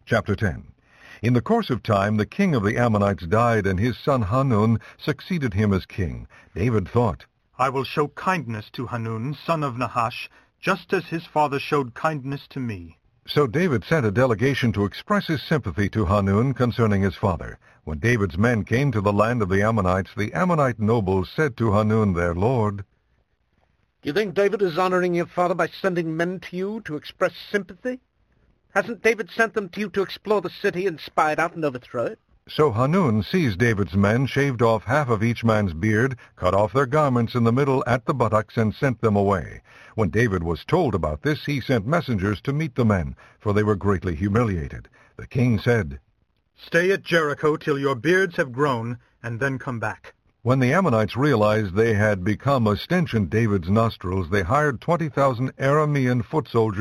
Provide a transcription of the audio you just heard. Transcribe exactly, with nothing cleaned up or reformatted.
Chapter ten. In the course of time, the king of the Ammonites died, and his son Hanun succeeded him as king. David thought, I will show kindness to Hanun, son of Nahash, just as his father showed kindness to me. So David sent a delegation to express his sympathy to Hanun concerning his father. When David's men came to the land of the Ammonites, the Ammonite nobles said to Hanun, their lord, Do you think David is honoring your father by sending men to you to express sympathy? Hasn't David sent them to you to explore the city and spy it out and overthrow it? So Hanun seized David's men, shaved off half of each man's beard, cut off their garments in the middle at the buttocks, and sent them away. When David was told about this, he sent messengers to meet the men, for they were greatly humiliated. The king said, Stay at Jericho till your beards have grown, and then come back. When the Ammonites realized they had become a stench in David's nostrils, they hired twenty thousand Aramean foot soldiers